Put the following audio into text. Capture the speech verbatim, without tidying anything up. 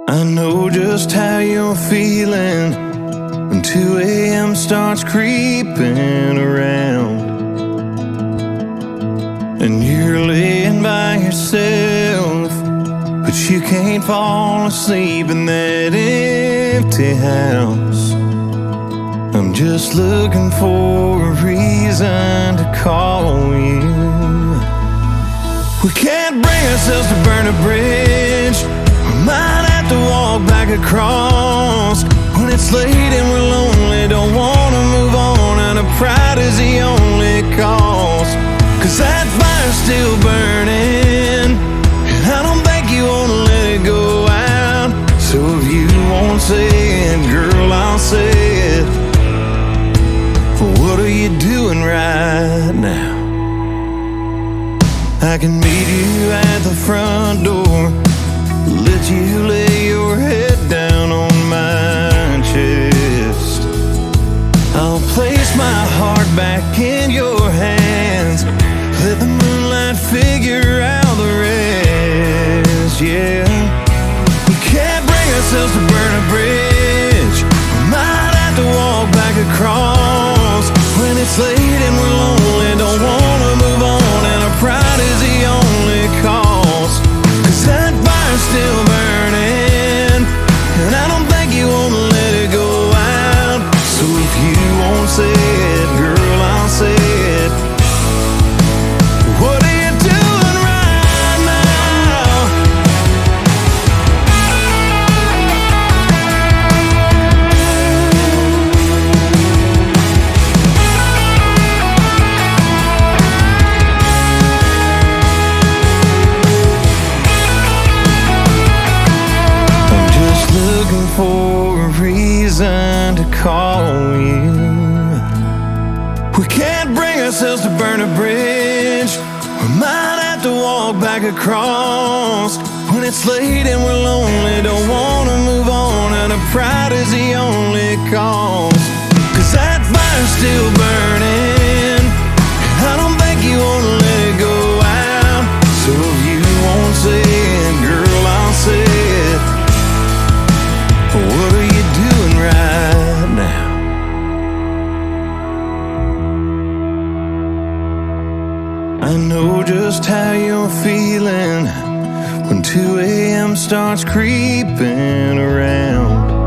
I know just how you're feeling when two a.m. starts creeping around, and you're laying by yourself, but you can't fall asleep in that empty house. I'm just looking for a reason to call you. We can't bring ourselves to burn a bridge. We might have to walk back across. When it's late and we're lonely, don't wanna move on, and our pride is the only cause. Cause that fire's still burning, and I don't think you wanna let it go out. So if you won't say it, girl, I'll say it. What are you doing right now? I can meet you at the front door, let you lay your head down on my chest. I'll place my heart back in your hands, let the moonlight figure out the rest, yeah. We can't bring ourselves to burn a bridge. We might have to walk back across. When it's late and we're lonely, don't wanna move on, and our pride is the only cause. Cause that fire's still burning, and I don't think you wanna let it go out. So if you won't say it, girl, I'll say it. What are you doing right now? I'm just looking for a reason to call you. We can't bring ourselves to burn a bridge. We might have to walk back across. When it's late and we're lonely, don't wanna move on, and our pride is the only cause. Cause that fire's still burning, and I don't think you wanna let it go out. So if you won't say it, girl, I'll say it. What are you doing right now? I know just how you're feeling when two a.m. starts creeping around.